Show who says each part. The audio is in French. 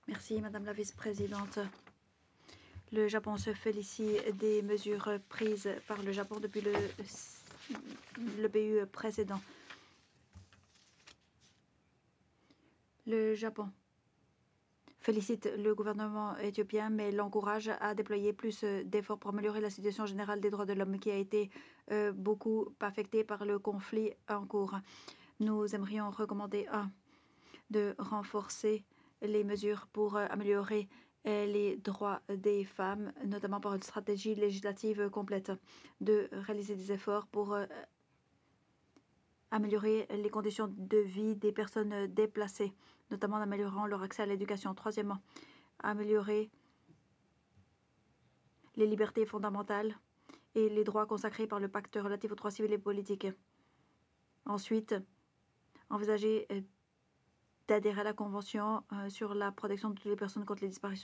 Speaker 1: Merci, Madame la Vice-présidente. Le Japon se félicite des mesures prises par le Japon depuis le BU précédent. Le Japon félicite le gouvernement éthiopien, mais l'encourage à déployer plus d'efforts pour améliorer la situation générale des droits de l'homme qui a été beaucoup affectée par le conflit en cours. Nous aimerions recommander de renforcer les mesures pour améliorer les droits des femmes, notamment par une stratégie législative complète, de réaliser des efforts pour améliorer les conditions de vie des personnes déplacées, notamment en améliorant leur accès à l'éducation. Troisièmement, améliorer les libertés fondamentales et les droits consacrés par le pacte relatif aux droits civils et politiques. Ensuite, envisager d'adhérer à la Convention sur la protection de toutes les personnes contre les disparitions